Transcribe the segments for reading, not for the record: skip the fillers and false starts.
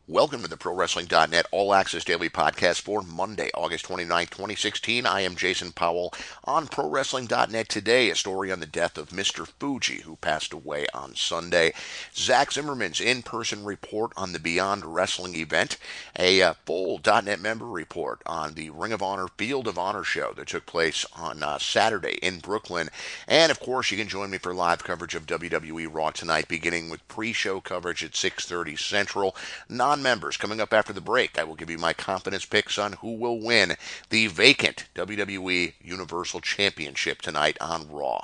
Welcome to the ProWrestling.net All Access Daily Podcast for Monday, August 29th, 2016. I am Jason Powell on ProWrestling.net today. A story on the death of Mr. Fuji, who passed away on Sunday. Zach Zimmerman's in-person report on the Beyond Wrestling event. A full .net member report on the Ring of Honor Field of Honor show that took place on Saturday in Brooklyn. And, of course, you can join me for live coverage of WWE Raw tonight, beginning with pre-show coverage at 6:30 Central. Non-members coming up after the break. I will give you my confidence picks on who will win the vacant WWE Universal Championship tonight on Raw.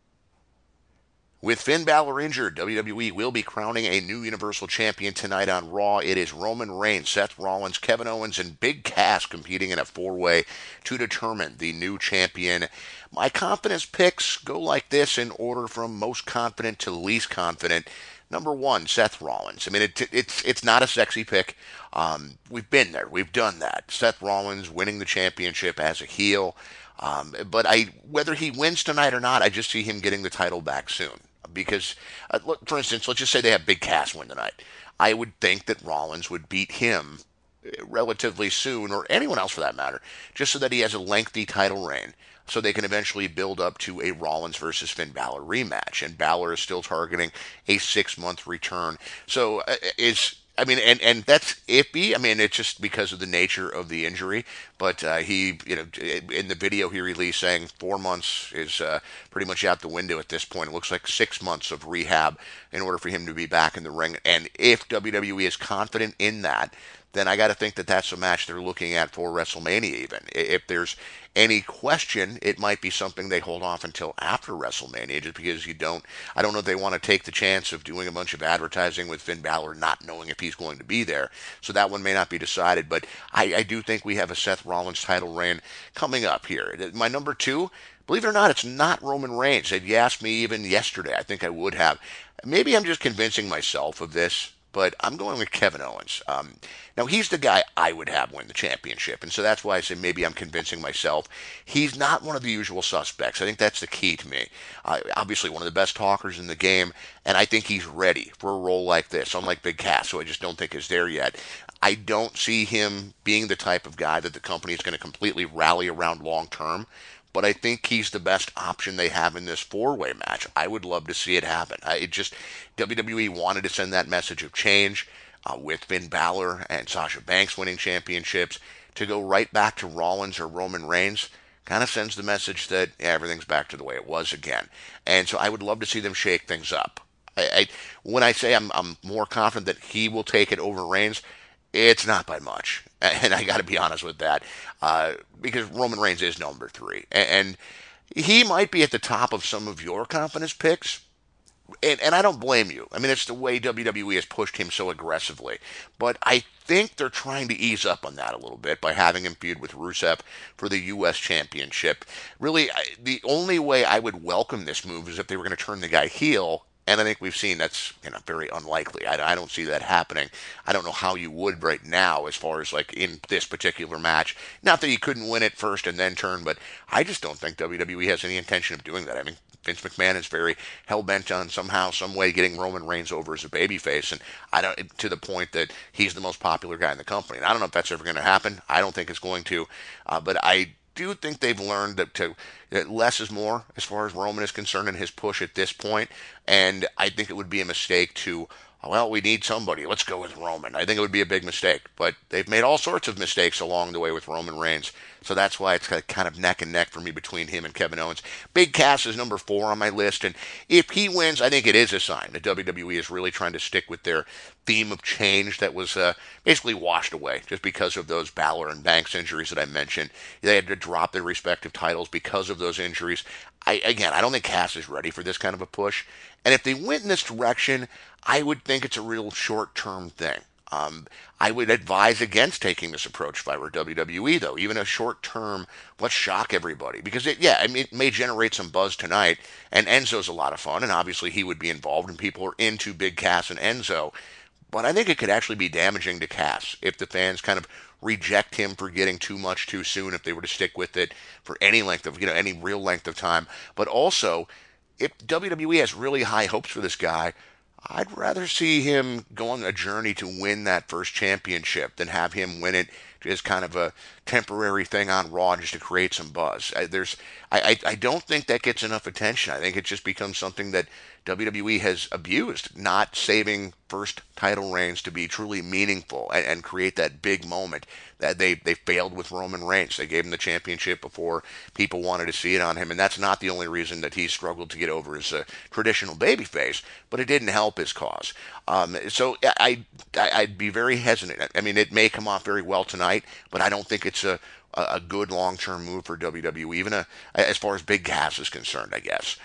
With Finn Balor injured, WWE will be crowning a new Universal Champion tonight on Raw. It is Roman Reigns, Seth Rollins, Kevin Owens, and Big Cass competing in a four-way to determine the new champion. My confidence picks go like this in order from most confident to least confident. Number one, Seth Rollins. I mean, it's not a sexy pick. We've been there. We've done that. Seth Rollins winning the championship as a heel. But whether he wins tonight or not, I just see him getting the title back soon. Because, look, for instance, let's just say they have Big Cass win tonight. I would think that Rollins would beat him relatively soon, or anyone else for that matter, just so that he has a lengthy title reign, so they can eventually build up to a Rollins versus Finn Balor rematch. And Balor is still targeting a 6-month return. So and that's iffy. I mean, it's just because of the nature of the injury. But he, in the video he released saying 4 months is pretty much out the window at this point. It looks like 6 months of rehab in order for him to be back in the ring. And if WWE is confident in that, then I got to think that that's a match they're looking at for WrestleMania even. If there's any question, it might be something they hold off until after WrestleMania, just because I don't know if they want to take the chance of doing a bunch of advertising with Finn Balor not knowing if he's going to be there. So that one may not be decided, but I do think we have a Seth Rollins title reign coming up here. My number two, believe it or not, it's not Roman Reigns. If you asked me even yesterday, I think I would have. Maybe I'm just convincing myself of this, but I'm going with Kevin Owens. Now, he's the guy I would have win the championship, and so that's why I say maybe I'm convincing myself. He's not one of the usual suspects. I think that's the key to me. Obviously, one of the best talkers in the game, and I think he's ready for a role like this, unlike Big Cass, who I just don't think is there yet. I don't see him being the type of guy that the company is going to completely rally around long term, but I think he's the best option they have in this four-way match. I would love to see it happen. WWE wanted to send that message of change with Finn Balor and Sasha Banks winning championships. To go right back to Rollins or Roman Reigns kind of sends the message that everything's back to the way it was again. And so I would love to see them shake things up. When I say I'm more confident that he will take it over Reigns, it's not by much, and I got to be honest with that, because Roman Reigns is number three, and he might be at the top of some of your confidence picks, and I don't blame you. I mean, it's the way WWE has pushed him so aggressively, but I think they're trying to ease up on that a little bit by having him feud with Rusev for the U.S. Championship. Really, the only way I would welcome this move is if they were going to turn the guy heel. And I think we've seen that's very unlikely. I don't see that happening. I don't know how you would right now as far as like in this particular match. Not that he couldn't win it first and then turn, but I just don't think WWE has any intention of doing that. I mean, Vince McMahon is very hell-bent on somehow, some way getting Roman Reigns over as a babyface, and to the point that he's the most popular guy in the company. And I don't know if that's ever going to happen. I don't think it's going to, but I do think they've learned that less is more as far as Roman is concerned in his push at this point, and I think it would be a mistake to, well, we need somebody, let's go with Roman. I think it would be a big mistake, but they've made all sorts of mistakes along the way with Roman Reigns, so that's why it's kind of neck and neck for me between him and Kevin Owens. Big Cass is number 4 on my list, and if he wins, I think it is a sign that WWE is really trying to stick with their theme of change that was basically washed away just because of those Balor and Banks injuries that I mentioned. They had to drop their respective titles because of those injuries. I don't think Cass is ready for this kind of a push, and if they went in this direction, I would think it's a real short-term thing. I would advise against taking this approach if I were WWE, though. Even a short-term, let's shock everybody. Because, it may generate some buzz tonight, and Enzo's a lot of fun, and obviously he would be involved, and people are into Big Cass and Enzo. But I think it could actually be damaging to Cass if the fans kind of reject him for getting too much too soon if they were to stick with it for any length of, any real length of time. But also, if WWE has really high hopes for this guy, I'd rather see him go on a journey to win that first championship than have him win it as kind of a temporary thing on Raw just to create some buzz. I don't think that gets enough attention. I think it just becomes something that WWE has abused, not saving first title reigns to be truly meaningful and create that big moment. That they failed with Roman Reigns. They gave him the championship before people wanted to see it on him, and that's not the only reason that he struggled to get over as a traditional babyface, but it didn't help his cause. I'd be very hesitant. I mean, it may come off very well tonight, but I don't think it's a good long-term move for WWE, even as far as Big Cass is concerned, I guess.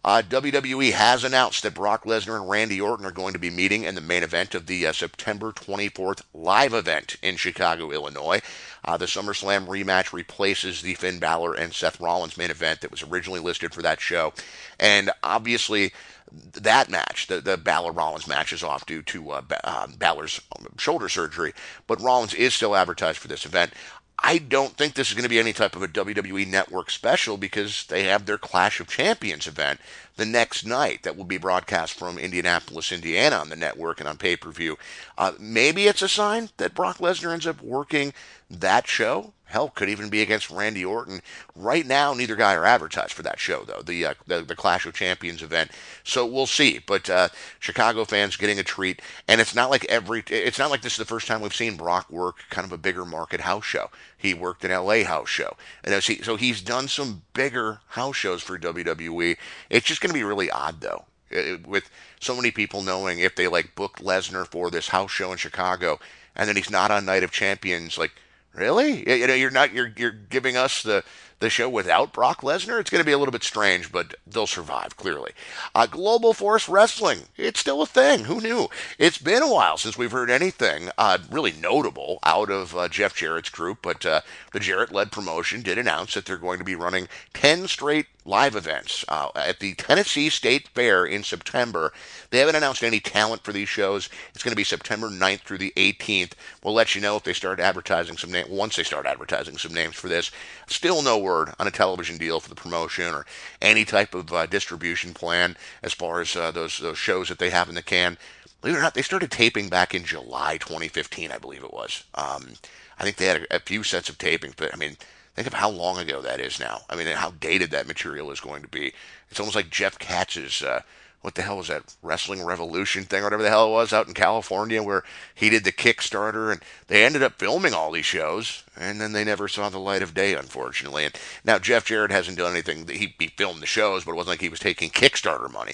WWE has announced that Brock Lesnar and Randy Orton are going to be meeting in the main event of the September 24th live event in Chicago, Illinois. The SummerSlam rematch replaces the Finn Balor and Seth Rollins main event that was originally listed for that show. And obviously, that match, the Balor Rollins match, is off due to Balor's shoulder surgery, but Rollins is still advertised for this event. I don't think this is going to be any type of a WWE Network special because they have their Clash of Champions event the next night that will be broadcast from Indianapolis, Indiana on the network and on pay-per-view. Maybe it's a sign that Brock Lesnar ends up working that show. Hell, could even be against Randy Orton. Right now, neither guy are advertised for that show, though, the Clash of Champions event. So we'll see. But Chicago fans getting a treat, and it's not like this is the first time we've seen Brock work kind of a bigger market house show. He worked an LA house show, and so he's done some bigger house shows for WWE. It's just going to be really odd, though, with so many people knowing if they booked Lesnar for this house show in Chicago, and then he's not on Night of Champions, really? You're giving us the show without Brock Lesnar? It's going to be a little bit strange, but they'll survive, clearly. Global Force Wrestling, it's still a thing. Who knew? It's been a while since we've heard anything really notable out of Jeff Jarrett's group, but the Jarrett-led promotion did announce that they're going to be running 10 straight live events at the Tennessee State Fair in September. They haven't announced any talent for these shows. It's going to be September 9th through the 18th. We'll let you know if they start advertising some names. Once they start advertising some names for this. Still no word on a television deal for the promotion or any type of distribution plan as far as those shows that they have in the can. Believe it or not, they started taping back in July 2015, I believe it was. I think they had a few sets of taping, but I mean, think of how long ago that is now. I mean, and how dated that material is going to be. It's almost like Jeff Katz's, what the hell was that, Wrestling Revolution thing or whatever the hell it was out in California where he did the Kickstarter and they ended up filming all these shows and then they never saw the light of day, unfortunately. And now Jeff Jarrett hasn't done anything. He filmed the shows, but it wasn't like he was taking Kickstarter money.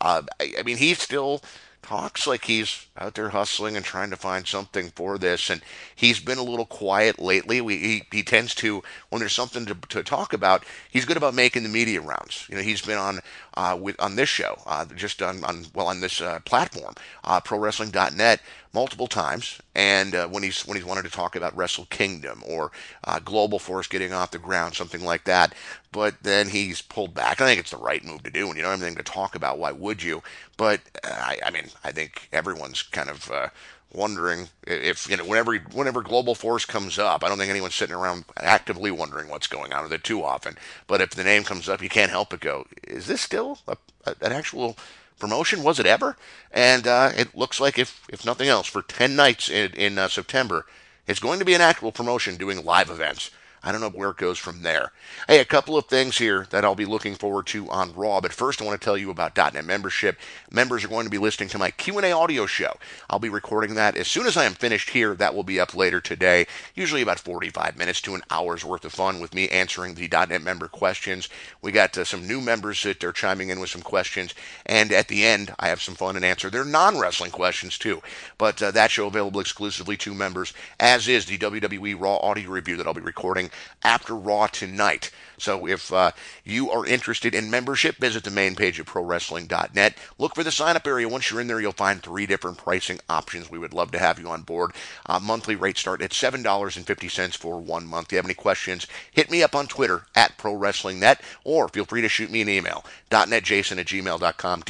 I mean, he's still talks like he's out there hustling and trying to find something for this, and he's been a little quiet lately. He tends to, when there's something to talk about, he's good about making the media rounds. You know, he's been on on this show, just on this platform, ProWrestling.net, multiple times, and when he's wanted to talk about Wrestle Kingdom or Global Force getting off the ground, something like that. But then he's pulled back. I think it's the right move to do, and you don't have anything to talk about. Why would you? But I mean, I think everyone's kind of wondering if, you know, whenever Global Force comes up, I don't think anyone's sitting around actively wondering what's going on with it too often. But if the name comes up, you can't help but go, is this still an actual promotion? Was it ever? And it looks like, if nothing else, for 10 nights in September, it's going to be an actual promotion doing live events. I don't know where it goes from there. Hey, a couple of things here that I'll be looking forward to on Raw, but first I want to tell you about .NET membership. Members are going to be listening to my Q&A audio show. I'll be recording that as soon as I am finished here. That will be up later today, usually about 45 minutes to an hour's worth of fun with me answering the .NET member questions. We got some new members that are chiming in with some questions, and at the end, I have some fun and answer their non-wrestling questions too. But that show available exclusively to members, as is the WWE Raw audio review that I'll be recording after Raw tonight. So if you are interested in membership, visit the main page of ProWrestling.net. Look for the sign-up area. Once you're in there, you'll find 3 different pricing options. We would love to have you on board. Monthly rates start at $7.50 for 1 month. If you have any questions, hit me up on Twitter at ProWrestlingNet, or feel free to shoot me an email, .netjason@gmail.com,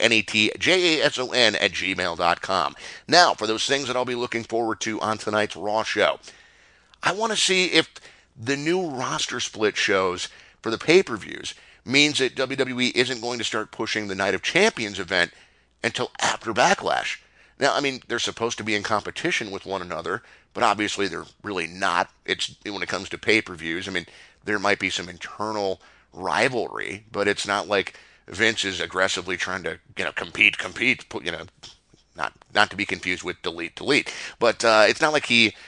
DOTNETJASON@gmail.com. Now, for those things that I'll be looking forward to on tonight's Raw show, I want to see if the new roster split shows for the pay-per-views means that WWE isn't going to start pushing the Night of Champions event until after Backlash. Now, I mean, they're supposed to be in competition with one another, but obviously they're really not. It's when it comes to pay-per-views. I mean, there might be some internal rivalry, but it's not like Vince is aggressively trying to, compete. Not to be confused with delete. But it's not like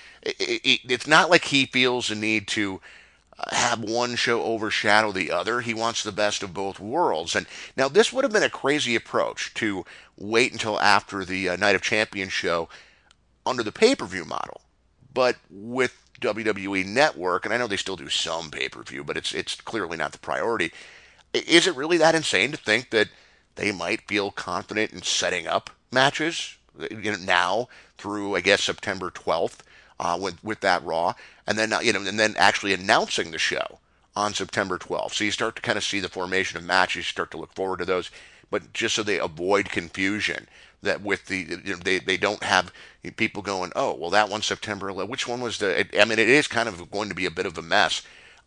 it's not like he feels the need to have one show overshadow the other. He wants the best of both worlds. And now this would have been a crazy approach to wait until after the Night of Champions show under the pay-per-view model. But with WWE Network, and I know they still do some pay-per-view, but it's clearly not the priority. Is it really that insane to think that they might feel confident in setting up matches now through, I guess, September 12th with that Raw, and then and then actually announcing the show on September 12th. So you start to kind of see the formation of matches, you start to look forward to those, but just so they avoid confusion that with they don't have people going, oh, well, that one's September 11th. Which one was the? I mean, it is kind of going to be a bit of a mess.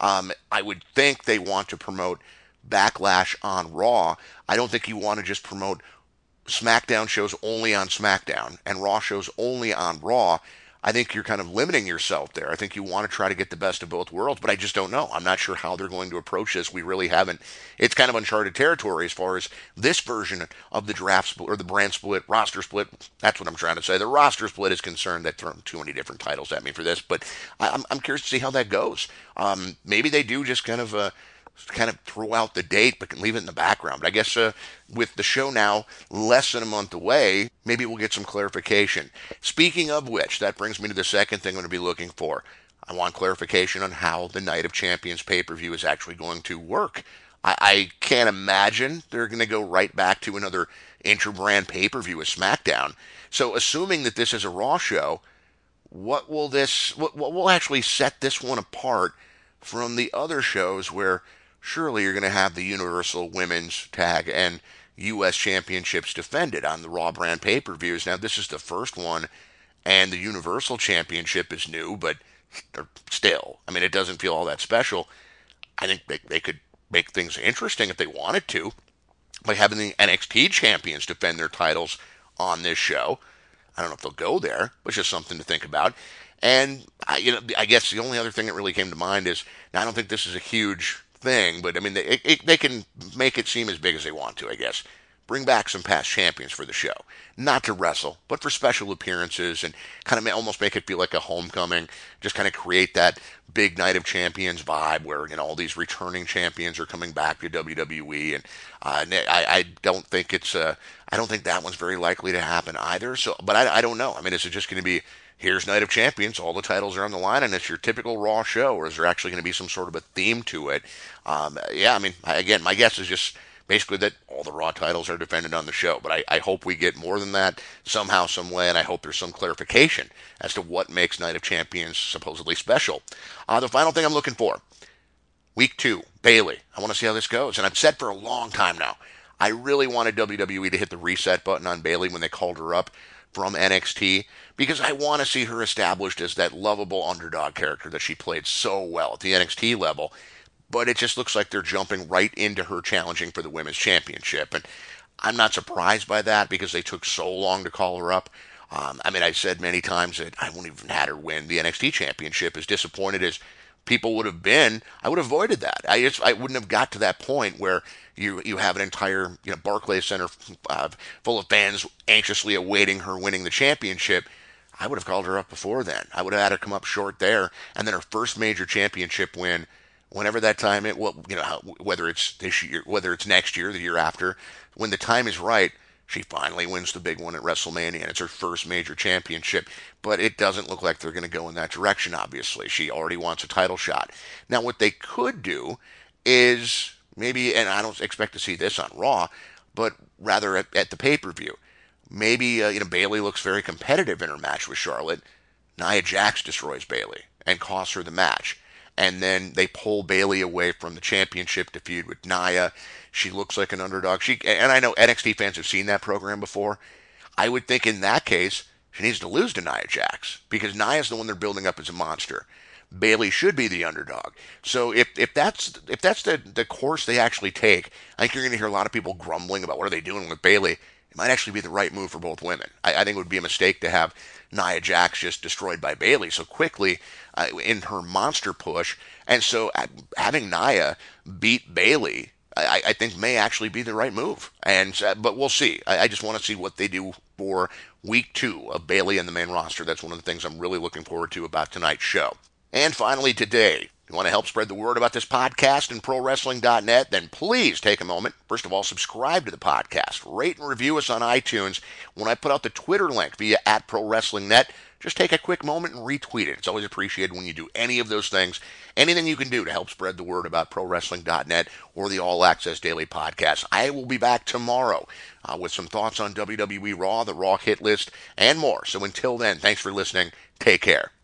I would think they want to promote Backlash on Raw. I don't think you want to just promote SmackDown shows only on SmackDown and Raw shows only on Raw. I think you're kind of limiting yourself there. I think you want to try to get the best of both worlds, but I just don't know. I'm not sure how they're going to approach this. We really haven't. It's kind of uncharted territory as far as this version of the draft split or the brand split, roster split. That's what I'm trying to say. The roster split is concerned. They've thrown too many different titles at me for this, but I'm curious to see how that goes. Maybe they do just kind of throw out the date, but can leave it in the background. But I guess with the show now less than a month away, maybe we'll get some clarification. Speaking of which, that brings me to the second thing I'm going to be looking for. I want clarification on how the Night of Champions pay-per-view is actually going to work. I can't imagine they're going to go right back to another inter-brand pay-per-view with SmackDown. So assuming that this is a Raw show, what will actually set this one apart from the other shows where surely you're going to have the Universal Women's Tag and U.S. Championships defended on the Raw brand pay-per-views? Now, this is the first one, and the Universal Championship is new, but still, I mean, it doesn't feel all that special. I think they could make things interesting if they wanted to by having the NXT champions defend their titles on this show. I don't know if they'll go there, but just something to think about. And I guess the only other thing that really came to mind is, now I don't think this is a huge thing, but I mean they can make it seem as big as they want to. I guess bring back some past champions for the show, not to wrestle, but for special appearances and kind of almost make it feel like a homecoming. Just kind of create that big Night of Champions vibe where all these returning champions are coming back to WWE, and I don't think I don't think that one's very likely to happen either. So, but I don't know. I mean, is it just going to be, here's Night of Champions, all the titles are on the line, and it's your typical Raw show, or is there actually going to be some sort of a theme to it? Yeah, I mean, again, my guess is just basically that all the Raw titles are defended on the show, but I hope we get more than that somehow, some way, and I hope there's some clarification as to what makes Night of Champions supposedly special. The final thing I'm looking for, Week 2, Bayley. I want to see how this goes, and I've said for a long time now, I really wanted WWE to hit the reset button on Bayley when they called her up from NXT, because I want to see her established as that lovable underdog character that she played so well at the NXT level. But it just looks like they're jumping right into her challenging for the Women's Championship. And I'm not surprised by that because they took so long to call her up. I mean, I said many times that I wouldn't even had her win the NXT Championship. As disappointed as people would have been, I would have avoided that. I wouldn't have got to that point where you have an entire Barclays Center full of fans anxiously awaiting her winning the championship. I would have called her up before then. I would have had her come up short there, and then her first major championship win, whenever that time whether it's this year, whether it's next year, the year after, when the time is right, she finally wins the big one at WrestleMania, and it's her first major championship. But it doesn't look like they're going to go in that direction, obviously. She already wants a title shot. Now, what they could do is maybe, and I don't expect to see this on Raw, but rather at the pay-per-view. Maybe, Bayley looks very competitive in her match with Charlotte. Nia Jax destroys Bayley and costs her the match. And then they pull Bayley away from the championship to feud with Nia. She looks like an underdog. And I know NXT fans have seen that program before. I would think in that case, she needs to lose to Nia Jax because Nia's the one they're building up as a monster. Bayley should be the underdog. So if that's the course they actually take, I think you're going to hear a lot of people grumbling about what are they doing with Bayley. it might actually be the right move for both women. I think it would be a mistake to have Nia Jax just destroyed by Bayley so quickly in her monster push. And so having Nia beat Bayley, I think may actually be the right move. And but we'll see. I just want to see what they do for week 2 of Bayley and the main roster. That's one of the things I'm really looking forward to about tonight's show. And finally today, you want to help spread the word about this podcast and ProWrestling.net, then please take a moment. First of all, subscribe to the podcast. Rate and review us on iTunes. When I put out the Twitter link via @ProWrestlingNet, just take a quick moment and retweet it. It's always appreciated when you do any of those things. Anything you can do to help spread the word about ProWrestling.net or the All Access Daily Podcast. I will be back tomorrow with some thoughts on WWE Raw, the Raw hit list, and more. So until then, thanks for listening. Take care.